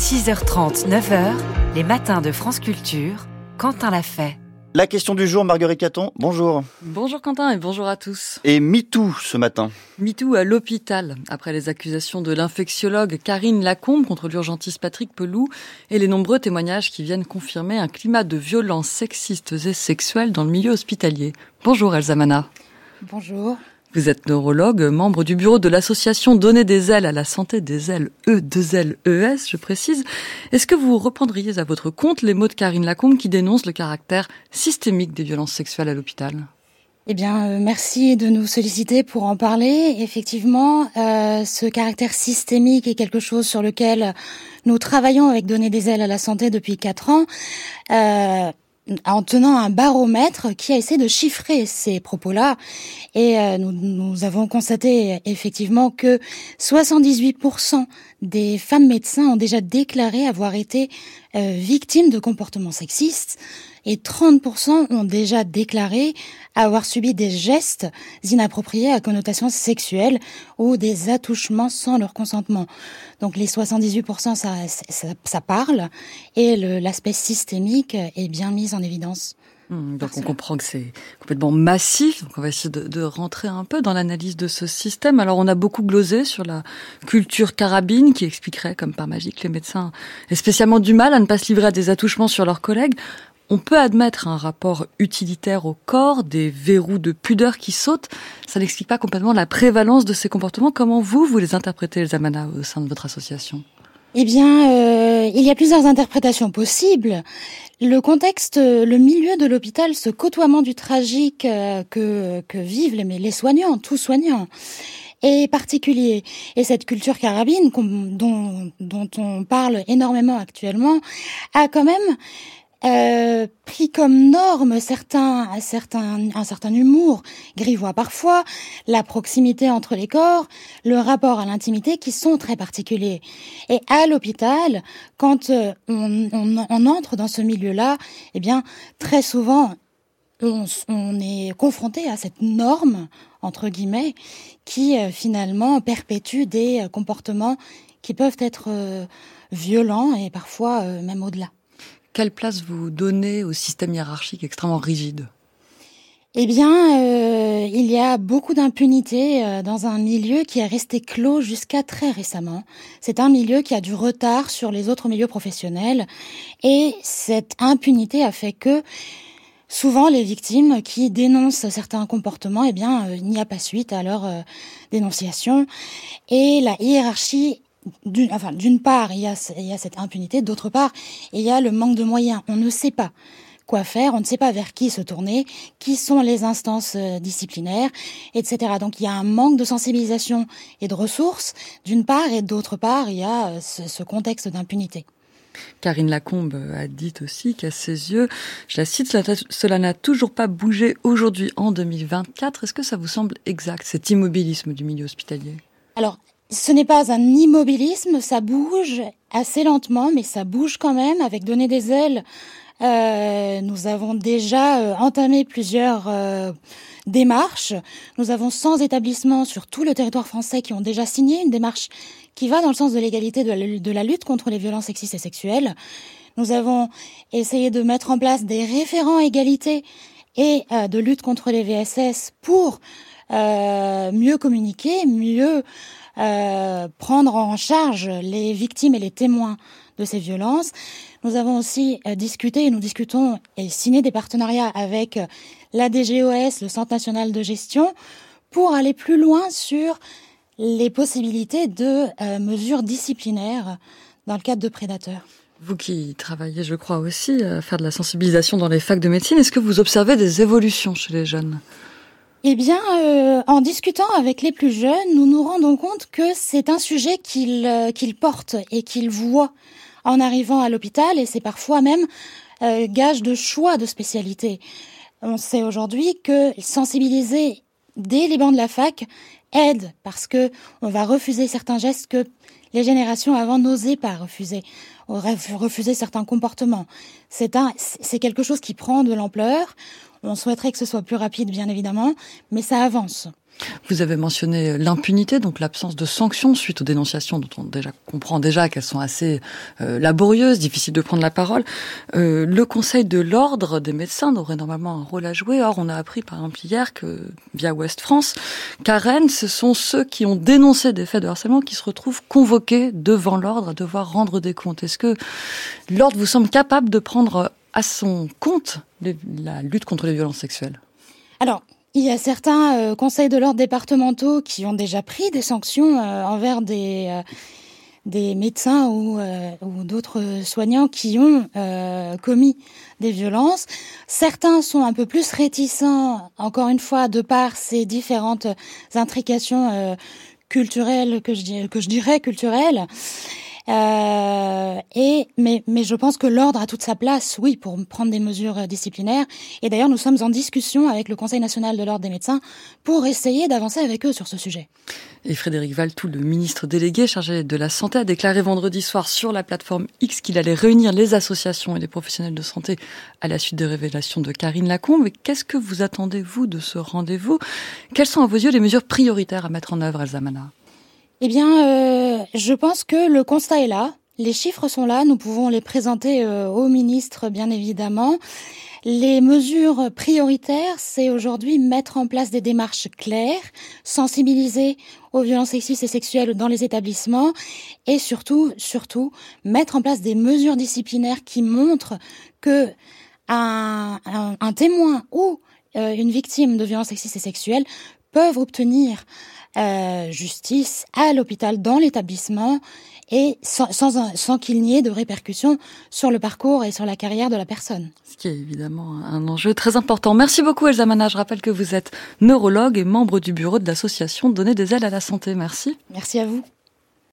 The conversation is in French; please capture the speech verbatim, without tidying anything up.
six heures trente, neuf heures, les matins de France Culture, Quentin l'a fait. La question du jour, Marguerite Caton, bonjour. Bonjour Quentin et bonjour à tous. Et MeToo ce matin. MeToo à l'hôpital, après les accusations de l'infectiologue Karine Lacombe contre l'urgentiste Patrick Pelloux et les nombreux témoignages qui viennent confirmer un climat de violence sexistes et sexuelles dans le milieu hospitalier. Bonjour Elsa Mana. Bonjour. Vous êtes neurologue, membre du bureau de l'association Donner des ailes à la santé des ailes E deux L E S, je précise. Est-ce que vous reprendriez à votre compte les mots de Karine Lacombe qui dénonce le caractère systémique des violences sexuelles à l'hôpital ? Eh bien, euh, merci de nous solliciter pour en parler. Effectivement, euh, ce caractère systémique est quelque chose sur lequel nous travaillons avec Donner des ailes à la santé depuis quatre ans. Euh, en tenant un baromètre qui a essayé de chiffrer ces propos-là. Et euh, nous, nous avons constaté effectivement que soixante-dix-huit pour cent des femmes médecins ont déjà déclaré avoir été euh, victimes de comportements sexistes et trente pour cent ont déjà déclaré avoir subi des gestes inappropriés à connotation sexuelle ou des attouchements sans leur consentement. Donc les soixante-dix-huit pour cent, ça, ça, ça parle, et le, l'aspect systémique est bien mis en évidence. Mmh, donc on comprend que c'est complètement massif, donc on va essayer de, de rentrer un peu dans l'analyse de ce système. Alors on a beaucoup glosé sur la culture carabine qui expliquerait comme par magie que les médecins aient spécialement du mal à ne pas se livrer à des attouchements sur leurs collègues. On peut admettre un rapport utilitaire au corps, des verrous de pudeur qui sautent. Ça n'explique pas complètement la prévalence de ces comportements. Comment vous, vous les interprétez, Elsa Mana, au sein de votre association ? Eh bien, euh, il y a plusieurs interprétations possibles. Le contexte, le milieu de l'hôpital, ce côtoiement du tragique euh, que, que vivent les, les soignants, tous soignants, est particulier. Et cette culture carabine, dont, dont on parle énormément actuellement, a quand même Euh, pris comme norme certains, certains, un certain humour grivois parfois, la proximité entre les corps, le rapport à l'intimité qui sont très particuliers. Et à l'hôpital, quand on, on, on entre dans ce milieu-là, eh bien, très souvent, on, on est confronté à cette norme, entre guillemets, qui euh, finalement perpétue des euh, comportements qui peuvent être euh, violents et parfois euh, même au-delà. Quelle place vous donnez au système hiérarchique extrêmement rigide ? Eh bien, euh, il y a beaucoup d'impunité euh, dans un milieu qui est resté clos jusqu'à très récemment. C'est un milieu qui a du retard sur les autres milieux professionnels. Et cette impunité a fait que souvent les victimes qui dénoncent certains comportements, eh bien, euh, il n'y a pas suite à leur euh, dénonciation. Et la hiérarchie D'une, enfin, d'une part, il y, a, il y a cette impunité, d'autre part, il y a le manque de moyens. On ne sait pas quoi faire, on ne sait pas vers qui se tourner, qui sont les instances disciplinaires, et cetera. Donc il y a un manque de sensibilisation et de ressources, d'une part, et d'autre part, il y a ce, ce contexte d'impunité. Karine Lacombe a dit aussi qu'à ses yeux, je la cite, cela, cela n'a toujours pas bougé aujourd'hui en deux mille vingt-quatre. Est-ce que ça vous semble exact, cet immobilisme du milieu hospitalier ? Alors, ce n'est pas un immobilisme, ça bouge assez lentement, mais ça bouge quand même. Avec Donner des ailes, euh, nous avons déjà euh, entamé plusieurs euh, démarches. Nous avons cent établissements sur tout le territoire français qui ont déjà signé une démarche qui va dans le sens de l'égalité de la, de la lutte contre les violences sexistes et sexuelles. Nous avons essayé de mettre en place des référents égalité et euh, de lutte contre les V S S pour euh, mieux communiquer, mieux Euh, prendre en charge les victimes et les témoins de ces violences. Nous avons aussi euh, discuté, et nous discutons et signé des partenariats avec euh, l'A D G O S, le Centre national de gestion, pour aller plus loin sur les possibilités de euh, mesures disciplinaires dans le cadre de prédateurs. Vous qui travaillez, je crois aussi, à faire de la sensibilisation dans les facs de médecine, est-ce que vous observez des évolutions chez les jeunes ? Eh bien, euh, en discutant avec les plus jeunes, nous nous rendons compte que c'est un sujet qu'ils, euh, qu'ils portent et qu'ils voient en arrivant à l'hôpital, et c'est parfois même euh, gage de choix de spécialité. On sait aujourd'hui que sensibiliser dès les bancs de la fac aide, parce que on va refuser certains gestes que les générations avant n'osaient pas refuser, refuser certains comportements. C'est un, c'est quelque chose qui prend de l'ampleur. On souhaiterait que ce soit plus rapide, bien évidemment, mais ça avance. Vous avez mentionné l'impunité, donc l'absence de sanctions suite aux dénonciations dont on déjà comprend déjà qu'elles sont assez euh, laborieuses, difficiles de prendre la parole. Euh, le Conseil de l'ordre des médecins aurait normalement un rôle à jouer. Or, on a appris par exemple hier que via Ouest France, qu'à Rennes, ce sont ceux qui ont dénoncé des faits de harcèlement qui se retrouvent convoqués devant l'ordre à devoir rendre des comptes. Est-ce que l'ordre vous semble capable de prendre à son compte la lutte contre les violences sexuelles ? Alors, il y a certains euh, conseils de l'ordre départementaux qui ont déjà pris des sanctions euh, envers des, euh, des médecins ou, euh, ou d'autres soignants qui ont euh, commis des violences. Certains sont un peu plus réticents, encore une fois, de par ces différentes intrications euh, culturelles, que je, dirais, que je dirais culturelles. Euh, et mais mais je pense que l'ordre a toute sa place, oui, pour prendre des mesures disciplinaires. Et d'ailleurs, nous sommes en discussion avec le Conseil national de l'ordre des médecins pour essayer d'avancer avec eux sur ce sujet. Et Frédéric Valletoux, le ministre délégué chargé de la santé, a déclaré vendredi soir sur la plateforme X qu'il allait réunir les associations et les professionnels de santé à la suite des révélations de Karine Lacombe. Mais qu'est-ce que vous attendez, vous, de ce rendez-vous ? Quelles sont, à vos yeux, les mesures prioritaires à mettre en œuvre, Elsa Mana ? Eh bien, euh, je pense que le constat est là. Les chiffres sont là. Nous pouvons les présenter euh, au ministre, bien évidemment. Les mesures prioritaires, c'est aujourd'hui mettre en place des démarches claires, sensibiliser aux violences sexistes et sexuelles dans les établissements et surtout, surtout, mettre en place des mesures disciplinaires qui montrent que un, un, un témoin ou euh, une victime de violences sexistes et sexuelles peuvent obtenir Euh, justice à l'hôpital, dans l'établissement, et sans, sans, sans qu'il n'y ait de répercussions sur le parcours et sur la carrière de la personne. Ce qui est évidemment un enjeu très important. Merci beaucoup Elsa Mana. Je rappelle que vous êtes neurologue et membre du bureau de l'association Donner des ailes à la santé. Merci. Merci à vous.